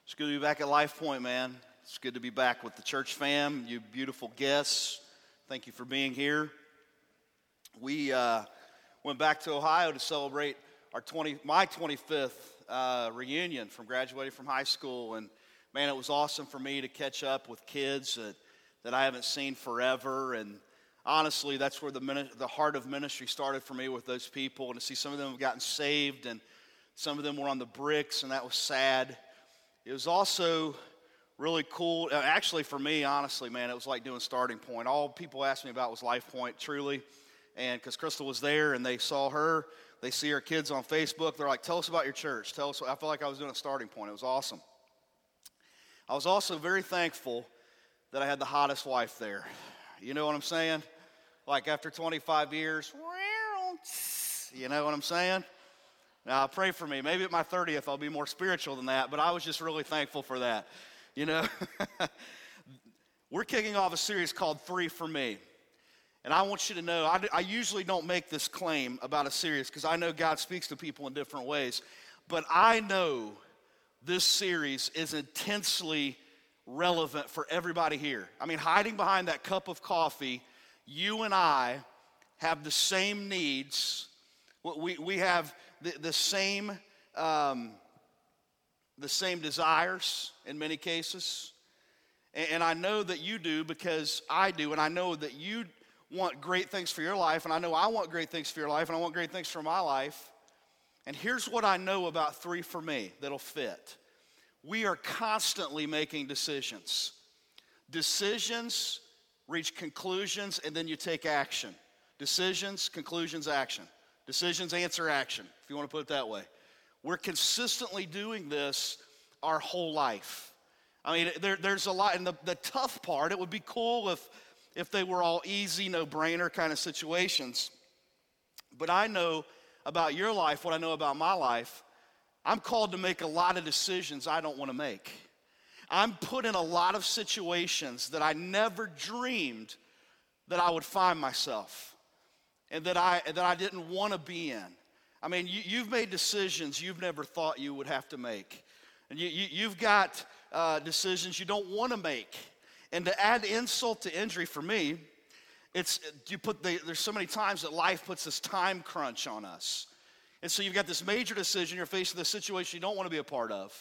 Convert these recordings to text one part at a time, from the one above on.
It's good to be back at Life Point, man. It's good to be back with the church fam, you beautiful guests. Thank you for being here. We went back to Ohio to celebrate my 25th reunion from graduating from high school. And, man, it was awesome for me to catch up with kids that I haven't seen forever. And honestly, that's where the heart of ministry started for me with those people. And to see some of them have gotten saved, and some of them were on the bricks, and that was sad. It was also really cool. Actually, for me, honestly, man, it was like doing Starting Point. All people asked me about was Life Point, truly. And because Crystal was there and they saw her, they see her kids on Facebook. They're like, tell us about your church. Tell us. I felt like I was doing a Starting Point. It was awesome. I was also very thankful that I had the hottest wife there. You know what I'm saying? Like after 25 years, you know what I'm saying? Now, pray for me. Maybe at my 30th, I'll be more spiritual than that, but I was just really thankful for that. You know, we're kicking off a series called 3 for Me. And I want you to know, I usually don't make this claim about a series because I know God speaks to people in different ways. But I know this series is intensely relevant for everybody here. I mean, hiding behind that cup of coffee, you and I have the same needs. We have the same desires in many cases. And I know that you do because I do. And I know that you want great things for your life. And I know I want great things for your life. And I want great things for my life. And here's what I know about 3 for Me that'll fit. We are constantly making decisions. Decisions reach conclusions, and then you take action. Decisions, conclusions, action. Decisions answer action, if you want to put it that way. We're consistently doing this our whole life. I mean, there's a lot, and the tough part, it would be cool if they were all easy, no-brainer kind of situations. But I know about your life, what I know about my life, I'm called to make a lot of decisions I don't want to make. I'm put in a lot of situations that I never dreamed that I would find myself. And that I didn't want to be in. I mean, you've made decisions you've never thought you would have to make. And you've got decisions you don't want to make. And to add insult to injury for me, there's so many times that life puts this time crunch on us. And so you've got this major decision, you're facing this situation you don't want to be a part of.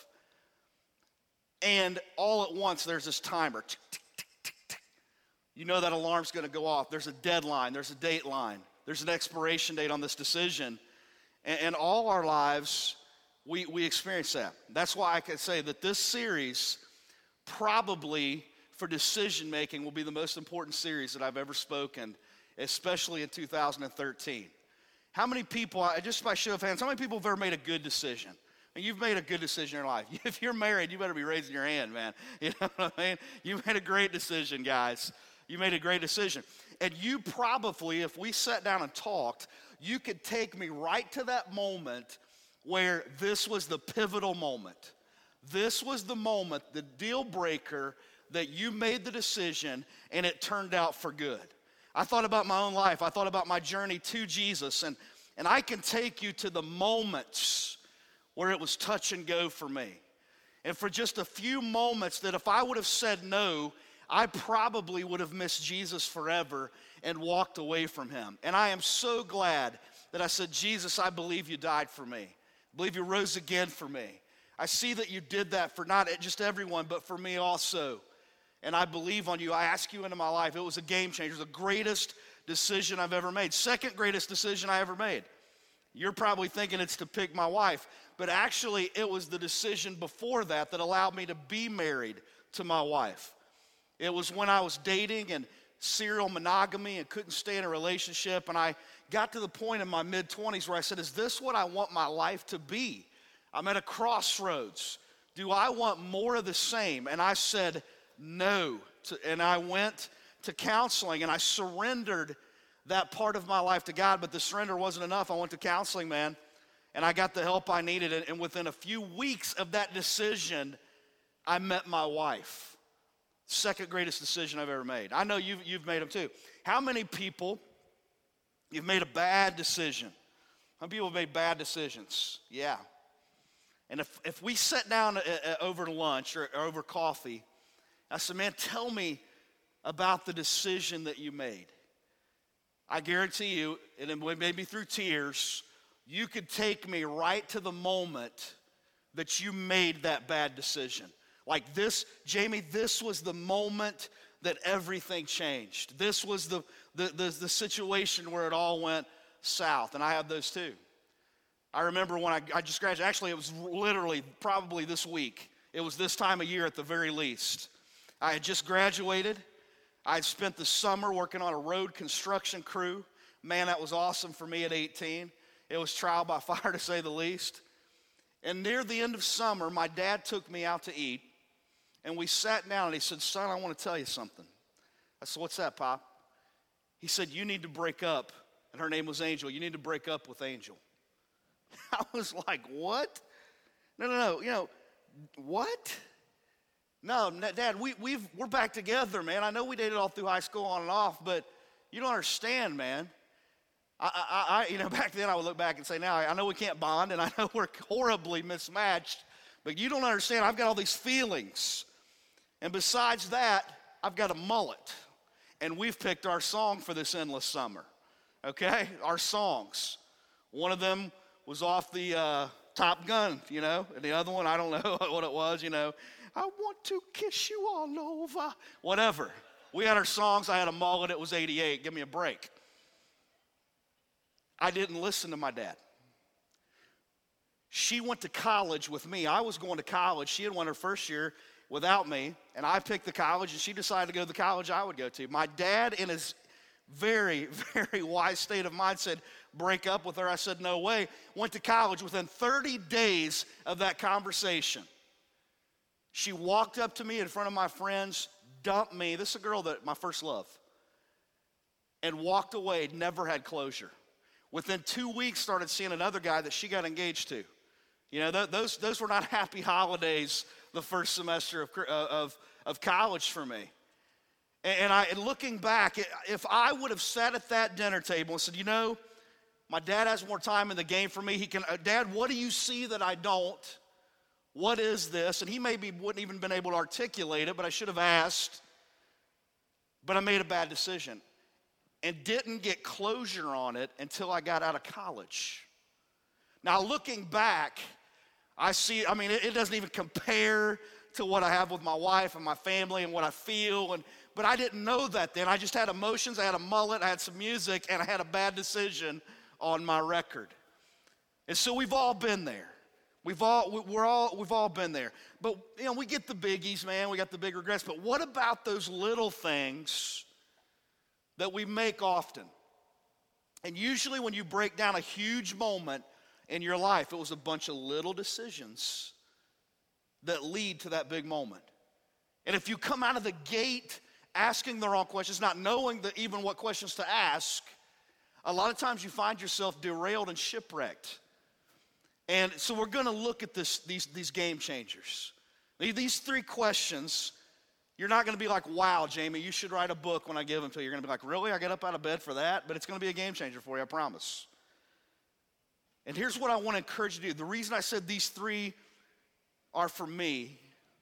And all at once, there's this timer. Tick, tick, tick, tick, tick. You know that alarm's going to go off. There's a deadline. There's a date line. There's an expiration date on this decision. And all our lives, we experience that. That's why I can say that this series probably for decision making will be the most important series that I've ever spoken, especially in 2013. How many people, just by show of hands, how many people have ever made a good decision? I mean, you've made a good decision in your life. If you're married, you better be raising your hand, man. You know what I mean? You made a great decision, guys. You made a great decision. And you probably, if we sat down and talked, you could take me right to that moment where this was the pivotal moment. This was the moment, the deal breaker, that you made the decision and it turned out for good. I thought about my own life. I thought about my journey to Jesus. And I can take you to the moments where it was touch and go for me. And for just a few moments that if I would have said no, I probably would have missed Jesus forever and walked away from him. And I am so glad that I said, Jesus, I believe you died for me. I believe you rose again for me. I see that you did that for not just everyone, but for me also. And I believe on you. I ask you into my life. It was a game changer. It was the greatest decision I've ever made. Second greatest decision I ever made. You're probably thinking it's to pick my wife. But actually, it was the decision before that allowed me to be married to my wife. It was when I was dating and serial monogamy and couldn't stay in a relationship. And I got to the point in my mid-20s where I said, is this what I want my life to be? I'm at a crossroads. Do I want more of the same? And I said no. And I went to counseling and I surrendered that part of my life to God. But the surrender wasn't enough. I went to counseling, man. And I got the help I needed. And within a few weeks of that decision, I met my wife. Second greatest decision I've ever made. I know you've made them too. How many people you've made a bad decision? How many people have made bad decisions? Yeah. And if we sat down over lunch or over coffee, I said, man, tell me about the decision that you made. I guarantee you, and it may be through tears, you could take me right to the moment that you made that bad decision. Like this, Jamie, this was the moment that everything changed. This was the situation where it all went south, and I have those too. I remember when I just graduated, actually it was literally probably this week. It was this time of year at the very least. I had just graduated. I had spent the summer working on a road construction crew. Man, that was awesome for me at 18. It was trial by fire to say the least. And near the end of summer, my dad took me out to eat, and we sat down, and he said, son, I want to tell you something. I said, what's that, Pop? He said, you need to break up. And her name was Angel. You need to break up with Angel. I was like, what? No, what? No, Dad, we're back together, man. I know we dated all through high school on and off, but you don't understand, man. I back then I would look back and say, now I know we can't bond, and I know we're horribly mismatched, but you don't understand. I've got all these feelings, and besides that, I've got a mullet, and we've picked our song for this endless summer. Okay, our songs. One of them was off the Top Gun, and the other one, I don't know what it was, I want to kiss you all over, whatever. We had our songs. I had a mullet. It was 88. Give me a break. I didn't listen to my dad. She went to college with me. I was going to college. She had won her first year without me, and I picked the college, and she decided to go to the college I would go to. My dad, in his very, very wise state of mind, said, break up with her. I said, no way. Went to college. Within 30 days of that conversation, she walked up to me in front of my friends, dumped me. This is a girl that my first love. And walked away, never had closure. Within 2 weeks, started seeing another guy that she got engaged to. Those were not happy holidays the first semester of college for me. And looking back, if I would have sat at that dinner table and said, my dad has more time in the game for me. Dad, what do you see that I don't? What is this? And he maybe wouldn't even been able to articulate it, but I should have asked. But I made a bad decision and didn't get closure on it until I got out of college. Now, looking back, it doesn't even compare to what I have with my wife and my family and what I feel. But I didn't know that then. I just had emotions. I had a mullet. I had some music, and I had a bad decision on my record. And so we've all been there. We've all been there. But we get the biggies, man. We got the big regrets. But what about those little things that we make often? And usually when you break down a huge moment in your life, it was a bunch of little decisions that lead to that big moment. And if you come out of the gate asking the wrong questions, not knowing even what questions to ask, a lot of times you find yourself derailed and shipwrecked. And so we're going to look at these game changers. These three questions, you're not going to be like, wow, Jamie, you should write a book when I give them to you. You're going to be like, really? I get up out of bed for that? But it's going to be a game changer for you, I promise. And here's what I want to encourage you to do. The reason I said these three are for me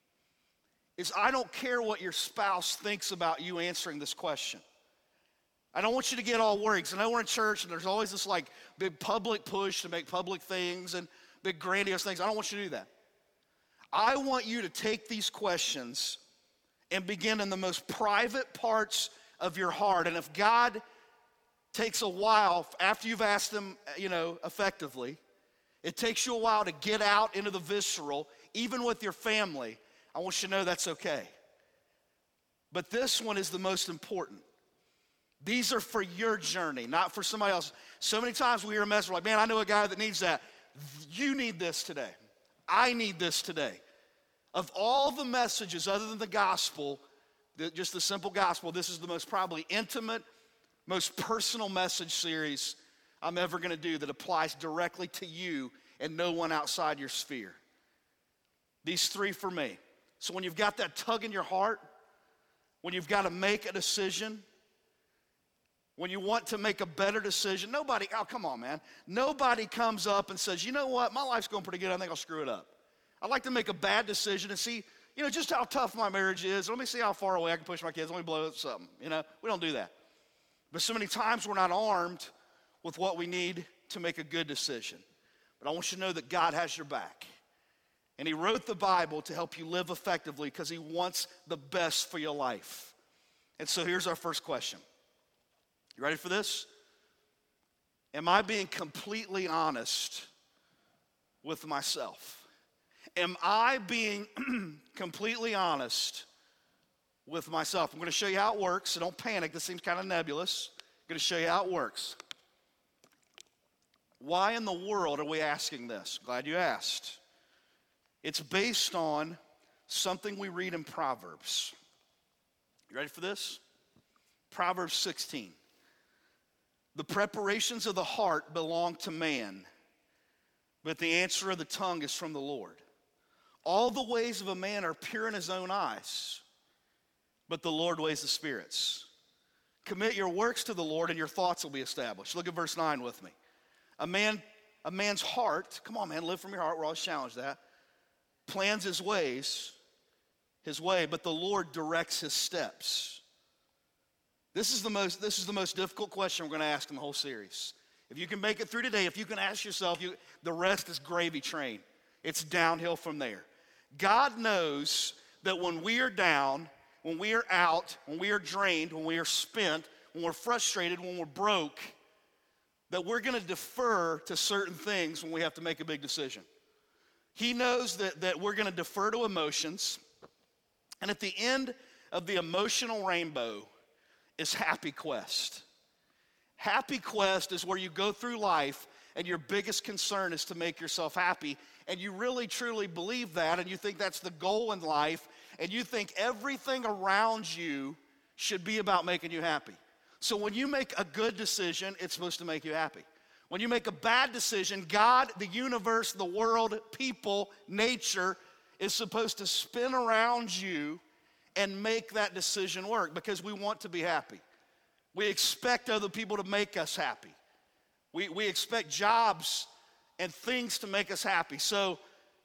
is I don't care what your spouse thinks about you answering this question. I don't want you to get all worried, because I know we're in church and there's always this big public push to make public things and big grandiose things. I don't want you to do that. I want you to take these questions and begin in the most private parts of your heart. And if God takes a while after you've asked them, effectively, it takes you a while to get out into the visceral, even with your family, I want you to know that's okay. But this one is the most important. These are for your journey, not for somebody else. So many times we hear a message like, man, I know a guy that needs that. You need this today. I need this today. Of all the messages other than the gospel, just the simple gospel, this is the most probably intimate, most personal message series I'm ever going to do that applies directly to you and no one outside your sphere. These three for me. So when you've got that tug in your heart, when you've got to make a decision, when you want to make a better decision, come on, man. Nobody comes up and says, you know what, my life's going pretty good, I think I'll screw it up. I'd like to make a bad decision and see, just how tough my marriage is. Let me see how far away I can push my kids. Let me blow up something. We don't do that. But so many times we're not armed with what we need to make a good decision. But I want you to know that God has your back. And he wrote the Bible to help you live effectively because he wants the best for your life. And so here's our first question. You ready for this? Am I being completely honest with myself? Am I being completely honest with myself? I'm going to show you how it works, so don't panic. This seems kind of nebulous. I'm going to show you how it works. Why in the world are we asking this? Glad you asked. It's based on something we read in Proverbs. You ready for this? Proverbs 16. The preparations of the heart belong to man, but the answer of the tongue is from the Lord. All the ways of a man are pure in his own eyes, but the Lord weighs the spirits. Commit your works to the Lord and your thoughts will be established. Look at verse 9 with me. A man's heart, come on man, live from your heart, we're always challenged that, plans his way, but the Lord directs his steps. This is the most difficult question we're going to ask in the whole series. If you can make it through today, if you can ask yourself, the rest is gravy train. It's downhill from there. God knows that when we are down, when we are out, when we are drained, when we are spent, when we're frustrated, when we're broke, that we're going to defer to certain things when we have to make a big decision. He knows that we're going to defer to emotions. And at the end of the emotional rainbow is Happy Quest. Happy Quest is where you go through life and your biggest concern is to make yourself happy. And you really truly believe that and you think that's the goal in life and you think everything around you should be about making you happy. So when you make a good decision, it's supposed to make you happy. When you make a bad decision, God, the universe, the world, people, nature is supposed to spin around you and make that decision work because we want to be happy. We expect other people to make us happy. We expect jobs and things to make us happy. So,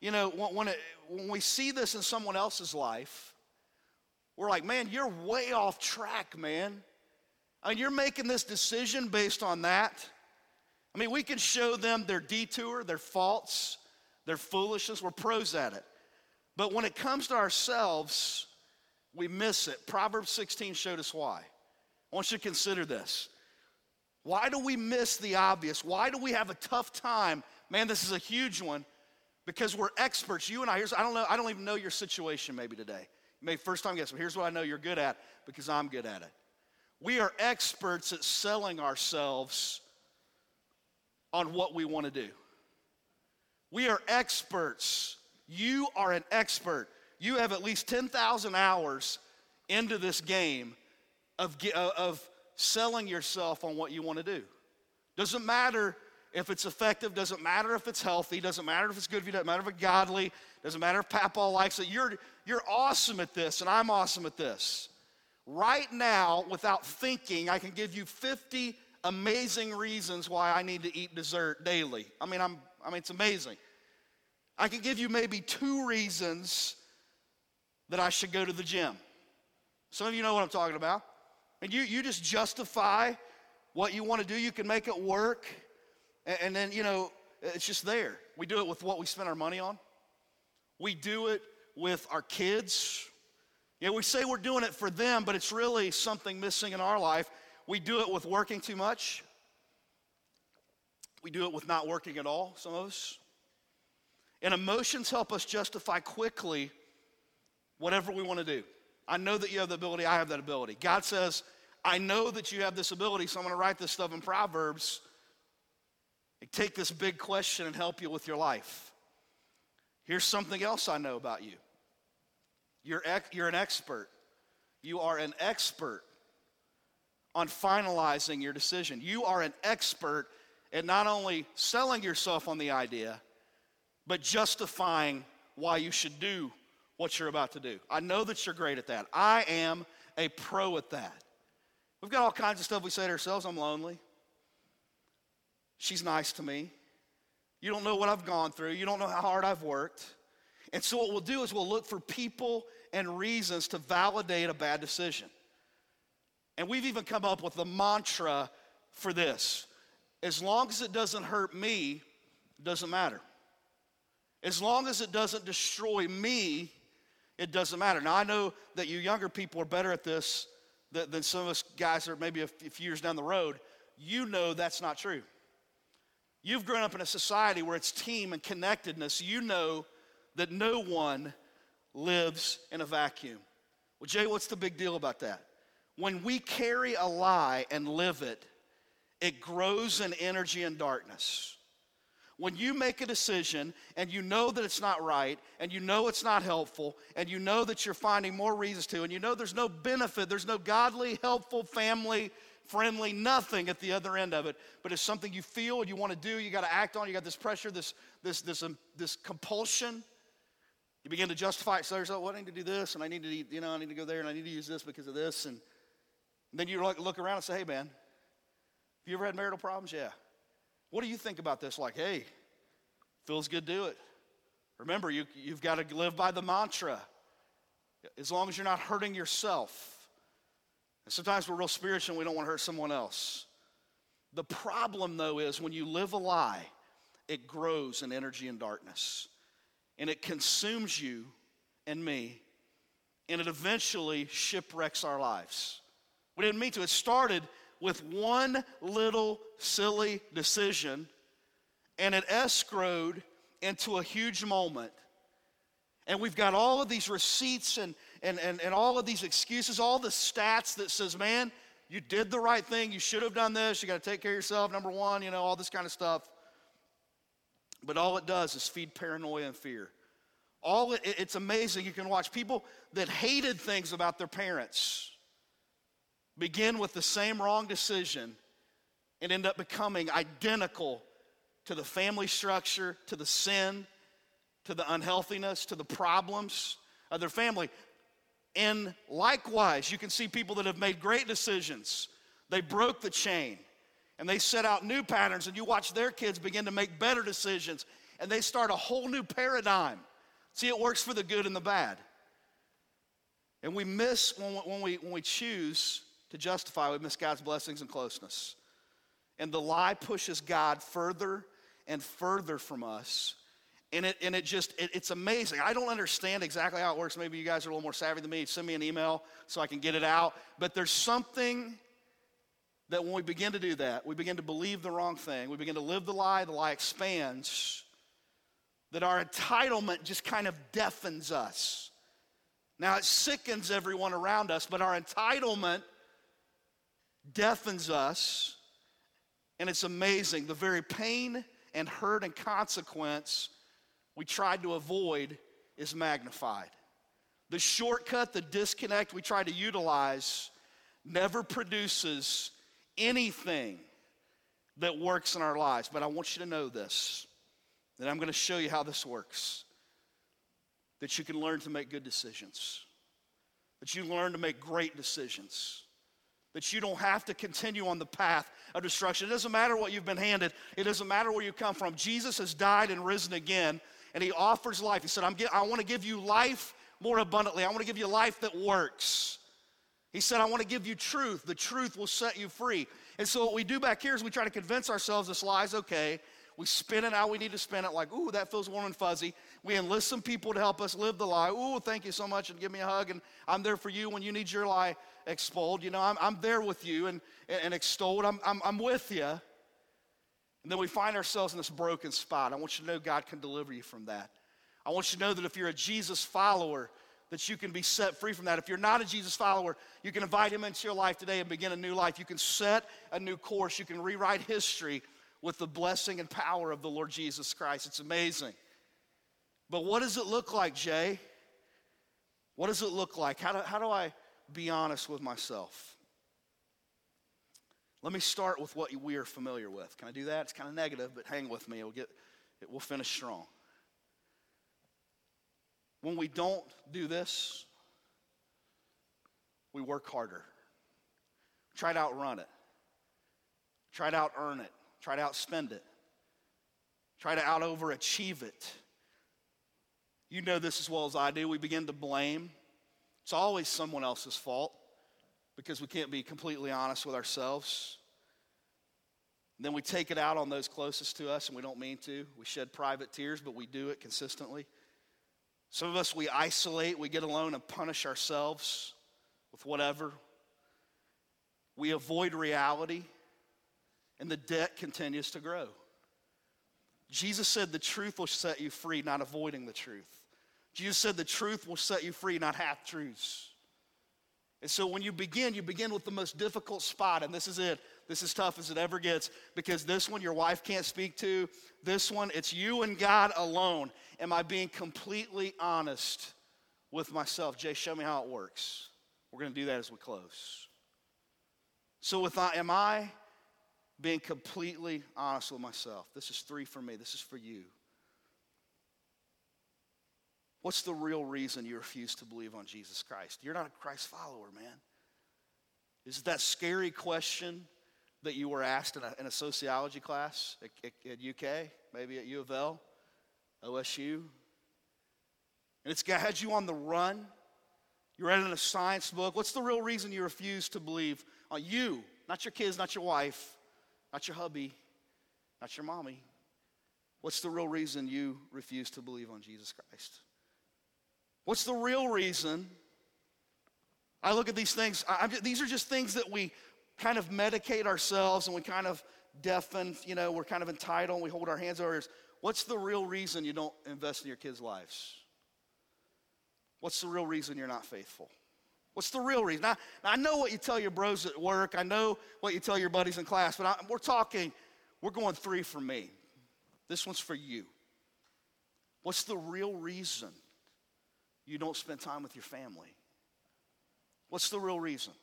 when we see this in someone else's life, we're like, man, you're way off track, man. I mean, you're making this decision based on that. I mean, we can show them their detour, their faults, their foolishness. We're pros at it. But when it comes to ourselves, we miss it. Proverbs 16 showed us why. I want you to consider this. Why do we miss the obvious? Why do we have a tough time? Man, this is a huge one. Because we're experts. You and I don't even know your situation maybe today. Maybe first time guess, but here's what I know you're good at because I'm good at it. We are experts at selling ourselves on what we want to do. We are experts. You are an expert. You have at least 10,000 hours into this game of selling yourself on what you want to do. Doesn't matter if it's effective, doesn't matter if it's healthy, doesn't matter if it's good for you, doesn't matter if it's godly, doesn't matter if Papa likes it. You're awesome at this, and I'm awesome at this. Right now, without thinking, I can give you 50 amazing reasons why I need to eat dessert daily. I mean, it's amazing. I can give you maybe 2 reasons that I should go to the gym. Some of you know what I'm talking about. And you just justify what you want to do. You can make it work. And then, it's just there. We do it with what we spend our money on. We do it with our kids. We say we're doing it for them, but it's really something missing in our life. We do it with working too much. We do it with not working at all, some of us. And emotions help us justify quickly whatever we want to do. I know that you have the ability, I have that ability. God says, I know that you have this ability, so I'm going to write this stuff in Proverbs. Take this big question and help you with your life. Here's something else I know about you. You're an expert. You are an expert on finalizing your decision. You are an expert at not only selling yourself on the idea, but justifying why you should do what you're about to do. I know that you're great at that. I am a pro at that. We've got all kinds of stuff we say to ourselves. I'm lonely. She's nice to me. You don't know what I've gone through. You don't know how hard I've worked. And so what we'll do is we'll look for people and reasons to validate a bad decision. And we've even come up with a mantra for this. As long as it doesn't hurt me, it doesn't matter. As long as it doesn't destroy me, it doesn't matter. Now, I know that you younger people are better at this than some of us guys that are maybe a few years down the road. You know that's not true. You've grown up in a society where it's team and connectedness. You know that no one lives in a vacuum. Well, Jay, what's the big deal about that? When we carry a lie and live it, it grows in energy and darkness. When you make a decision and you know that it's not right, and you know it's not helpful, and you know that you're finding more reasons to, and you know there's no benefit, there's no godly, helpful, family, friendly, nothing at the other end of it, but it's something you feel and you want to do, you got to act on, you got this pressure, this compulsion. You begin to justify it. So yourself, well, I need to do this, and I need to eat, I need to go there, and I need to use this because of this. And then you look around and say, hey, man, have you ever had marital problems? Yeah. What do you think about this? Like, hey, feels good, do it. Remember, you've got to live by the mantra. As long as you're not hurting yourself. And sometimes we're real spiritual and we don't want to hurt someone else. The problem, though, is when you live a lie, it grows in energy and darkness. And it consumes you and me, and it eventually shipwrecks our lives. We didn't mean to. It started with one little silly decision, and it escrowed into a huge moment. And we've got all of these receipts and all of these excuses, all the stats that says, man, you did the right thing, you should have done this, you got to take care of yourself, number one, all this kind of stuff. But all it does is feed paranoia and fear. It's amazing. You can watch people that hated things about their parents begin with the same wrong decision and end up becoming identical to the family structure, to the sin, to the unhealthiness, to the problems of their family. And likewise, you can see people that have made great decisions. They broke the chain, and they set out new patterns, and you watch their kids begin to make better decisions, and they start a whole new paradigm. See, it works for the good and the bad. And we miss, when we choose to justify, we miss God's blessings and closeness. And the lie pushes God further and further from us. And it's amazing. I don't understand exactly how it works. Maybe you guys are a little more savvy than me. Send me an email so I can get it out. But there's something that when we begin to do that, we begin to believe the wrong thing. We begin to live the lie expands, that our entitlement just kind of deafens us. Now, it sickens everyone around us, but our entitlement deafens us. And it's amazing. The very pain and hurt and consequence we tried to avoid is magnified. The shortcut, the disconnect we try to utilize never produces anything that works in our lives. But I want you to know this, that I'm going to show you how this works. That you can learn to make good decisions. That you learn to make great decisions. That you don't have to continue on the path of destruction. It doesn't matter what you've been handed. It doesn't matter where you come from. Jesus has died and risen again, and he offers life. He said, I want to give you life more abundantly. I want to give you life that works. He said, I want to give you truth. The truth will set you free. And so what we do back here is we try to convince ourselves this lie is okay. We spin it how we need to spin it, like, ooh, that feels warm and fuzzy. We enlist some people to help us live the lie. Ooh, thank you so much, and give me a hug, and I'm there for you when you need your lie extolled. I'm there with you and extolled. I'm with you. And then we find ourselves in this broken spot. I want you to know God can deliver you from that. I want you to know that if you're a Jesus follower, that you can be set free from that. If you're not a Jesus follower, you can invite him into your life today and begin a new life. You can set a new course. You can rewrite history with the blessing and power of the Lord Jesus Christ. It's amazing. But what does it look like, Jay? What does it look like? How do I be honest with myself? Let me start with what we are familiar with. Can I do that? It's kind of negative, but hang with me. We'll finish strong. When we don't do this, we work harder. Try to outrun it. Try to out-earn it. Try to outspend it. Try to out-overachieve it. You know this as well as I do. We begin to blame. It's always someone else's fault because we can't be completely honest with ourselves. And then we take it out on those closest to us, and we don't mean to. We shed private tears, but we do it consistently. Some of us, we isolate, we get alone and punish ourselves with whatever. We avoid reality, and the debt continues to grow. Jesus said the truth will set you free, not avoiding the truth. Jesus said the truth will set you free, not half-truths. And so when you begin with the most difficult spot, and this is it. This is tough as it ever gets, because this one your wife can't speak to. This one, it's you and God alone. Am I being completely honest with myself? Jay, show me how it works. We're going to do that as we close. So am I being completely honest with myself? This is 3 for me. This is for you. What's the real reason you refuse to believe on Jesus Christ? You're not a Christ follower, man. Is it that scary question that you were asked in a sociology class at UK, maybe at U of L, OSU? And it's had you on the run. You read it in a science book. What's the real reason you refuse to believe on you? Not your kids, not your wife, not your hubby, not your mommy. What's the real reason you refuse to believe on Jesus Christ? What's the real reason? I look at these things, these are just things that we kind of medicate ourselves and we kind of deafen, we're kind of entitled and we hold our hands over our ears. What's the real reason you don't invest in your kids' lives? What's the real reason you're not faithful? What's the real reason? Now, I know what you tell your bros at work. I know what you tell your buddies in class, but we're going 3 for me. This one's for you. What's the real reason you don't spend time with your family? What's the real reason?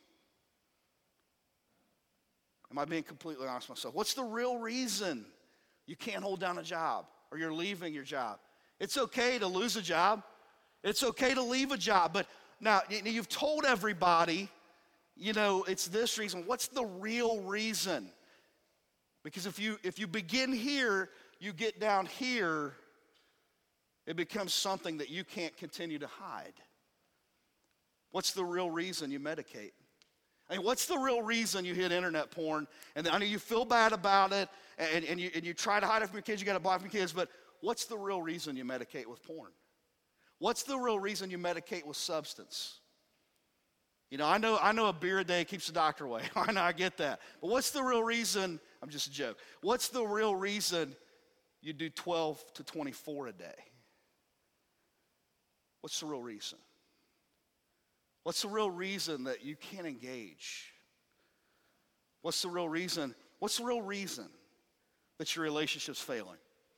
Am I being completely honest with myself? What's the real reason you can't hold down a job or you're leaving your job? It's okay to lose a job. It's okay to leave a job. But now, you've told everybody, it's this reason. What's the real reason? Because if you begin here, you get down here, it becomes something that you can't continue to hide. What's the real reason you medicate? What's the real reason you hit internet porn? And I know you feel bad about it, and you try to hide it from your kids, you got to block from your kids, but what's the real reason you medicate with porn? What's the real reason you medicate with substance? I know a beer a day keeps the doctor away. I know, I get that. But what's the real reason? I'm just a joke. What's the real reason you do 12 to 24 a day? What's the real reason? What's the real reason that you can't engage? What's the real reason? What's the real reason that your relationship's failing?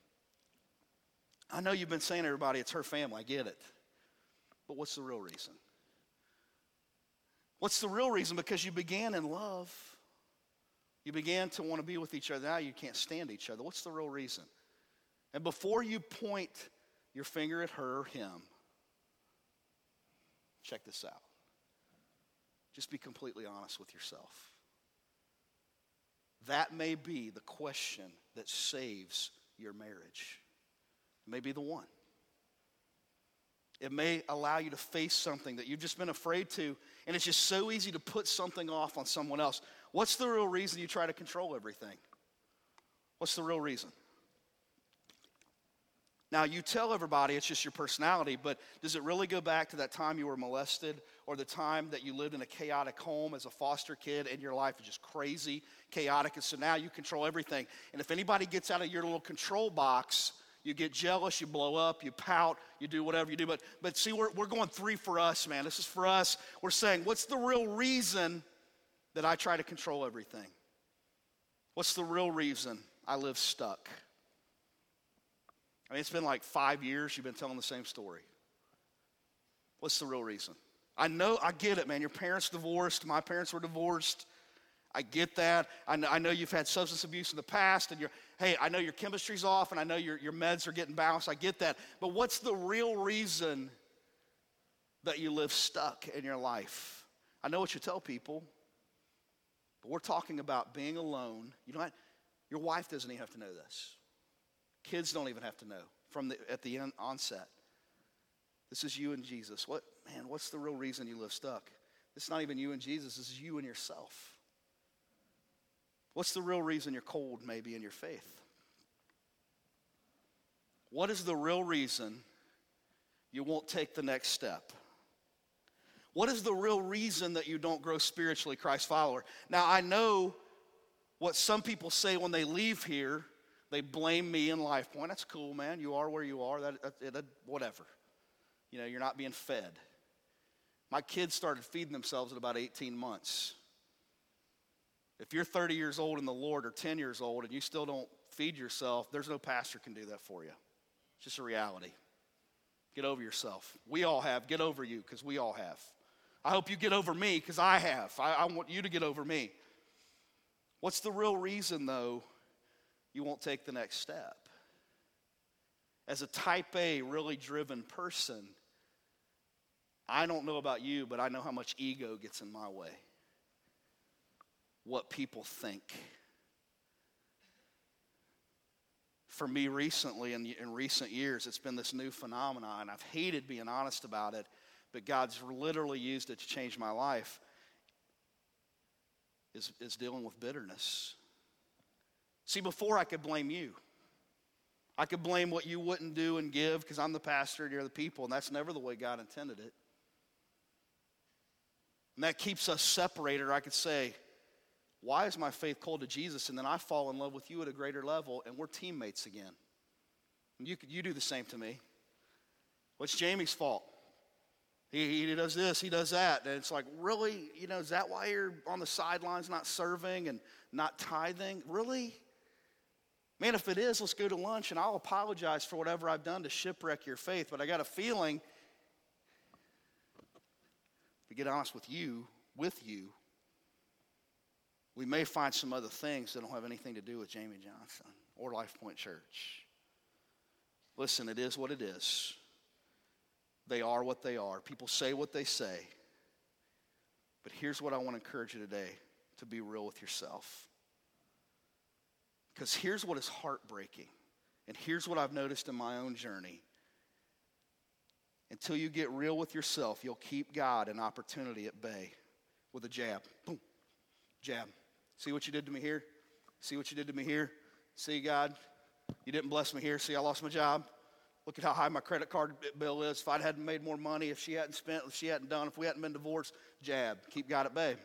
I know you've been saying to everybody it's her family. I get it. But what's the real reason? What's the real reason? Because you began in love. You began to want to be with each other. Now you can't stand each other. What's the real reason? And before you point your finger at her or him, check this out. Just be completely honest with yourself. That may be the question that saves your marriage. It may be the one. It may allow you to face something that you've just been afraid to, and it's just so easy to put something off on someone else. What's the real reason you try to control everything? What's the real reason? Now, you tell everybody it's just your personality, but does it really go back to that time you were molested or the time that you lived in a chaotic home as a foster kid and your life is just crazy, chaotic, and so now you control everything? And if anybody gets out of your little control box, you get jealous, you blow up, you pout, you do whatever you do. But see, we're going 3 for us, man. This is for us. We're saying, what's the real reason that I try to control everything? What's the real reason I live stuck? It's been like 5 years you've been telling the same story. What's the real reason? I get it, man. Your parents divorced. My parents were divorced. I get that. I know you've had substance abuse in the past, and I know your chemistry's off, and I know your meds are getting balanced. I get that. But what's the real reason that you live stuck in your life? I know what you tell people, but we're talking about being alone. Your wife doesn't even have to know this. Kids don't even have to know at the onset. This is you and Jesus. What's the real reason you live stuck? It's not even you and Jesus. This is you and yourself. What's the real reason you're cold maybe in your faith? What is the real reason you won't take the next step? What is the real reason that you don't grow spiritually, Christ follower? Now, I know what some people say when they leave here. They blame me in LifePoint. That's cool, man. You are where you are. Whatever. You're not being fed. My kids started feeding themselves at about 18 months. If you're 30 years old in the Lord or 10 years old and you still don't feed yourself, there's no pastor can do that for you. It's just a reality. Get over yourself. We all have. Get over you, because we all have. I hope you get over me, because I have. I want you to get over me. What's the real reason, though, you won't take the next step? As a type A, really driven person, I don't know about you, but I know how much ego gets in my way. What people think. For me recently, in recent years, it's been this new phenomenon. I've hated being honest about it, but God's literally used it to change my life, is dealing with bitterness. See, before I could blame you. I could blame what you wouldn't do and give because I'm the pastor and you're the people, and that's never the way God intended it. And that keeps us separated. Or I could say, why is my faith cold to Jesus? And then I fall in love with you at a greater level, and we're teammates again. And you do the same to me. What's Jamie's fault? He does this, he does that. And it's like, really? Is that why you're on the sidelines not serving and not tithing? Really? Man, if it is, let's go to lunch and I'll apologize for whatever I've done to shipwreck your faith. But I got a feeling, to get honest with you, we may find some other things that don't have anything to do with Jamie Johnson or LifePoint Church. Listen, it is what it is. They are what they are. People say what they say. But here's what I want to encourage you today, to be real with yourself. Because here's what is heartbreaking, and here's what I've noticed in my own journey. Until you get real with yourself, you'll keep God an opportunity at bay with a jab. Boom, jab. See what you did to me here? See what you did to me here? See, God, you didn't bless me here. See, I lost my job. Look at how high my credit card bill is. If I hadn't made more money, if she hadn't spent, if she hadn't done, if we hadn't been divorced, jab. Keep God at bay.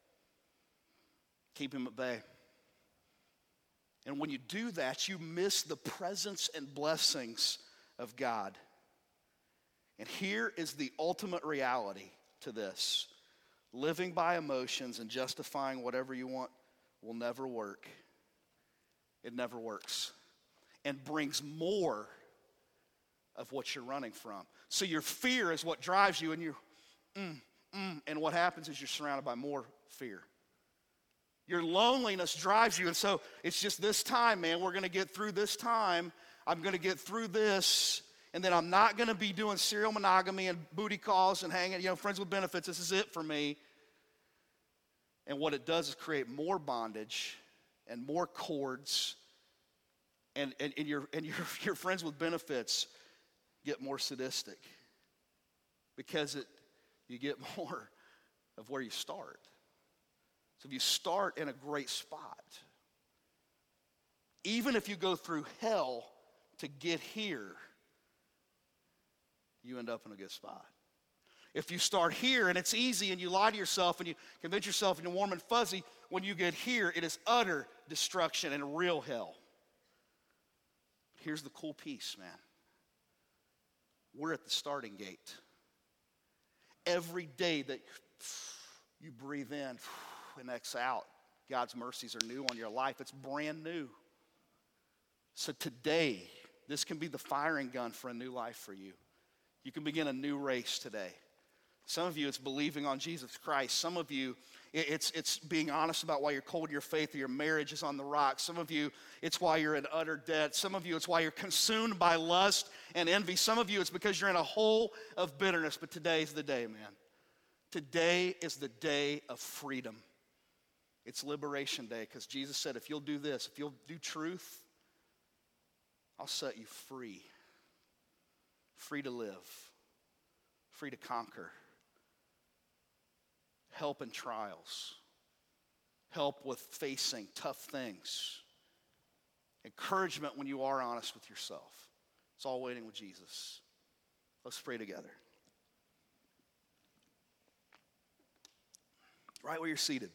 Keep him at bay. And when you do that, you miss the presence and blessings of God. And here is the ultimate reality to this. Living by emotions and justifying whatever you want will never work. It never works. And brings more of what you're running from. So your fear is what drives you, and you, and what happens is you're surrounded by more fear. Your loneliness drives you, and so it's just this time, man. We're going to get through this time. I'm going to get through this, and then I'm not going to be doing serial monogamy and booty calls and hanging, friends with benefits. This is it for me. And what it does is create more bondage and more cords, and your friends with benefits get more sadistic because you get more of where you start. So if you start in a great spot, even if you go through hell to get here, you end up in a good spot. If you start here and it's easy and you lie to yourself and you convince yourself and you're warm and fuzzy, when you get here, it is utter destruction and real hell. Here's the cool piece, man. We're at the starting gate. Every day that you breathe in and exhale out, God's mercies are new on your life. It's brand new. So today, this can be the firing gun for a new life for you. You can begin a new race today. Some of you, it's believing on Jesus Christ. Some of you, it's being honest about why you're cold in your faith or your marriage is on the rocks. Some of you, it's why you're in utter debt. Some of you, it's why you're consumed by lust and envy. Some of you, it's because you're in a hole of bitterness. But today's the day, man. Today is the day of freedom. It's Liberation Day, because Jesus said, if you'll do this, if you'll do truth, I'll set you free. Free to live. free to conquer, help in trials, help with facing tough things, encouragement when you are honest with yourself. It's all waiting with Jesus. Let's pray together. Right where you're seated.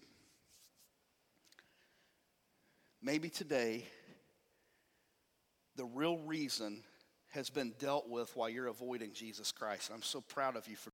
Maybe today, the real reason has been dealt with while you're avoiding Jesus Christ. I'm so proud of you for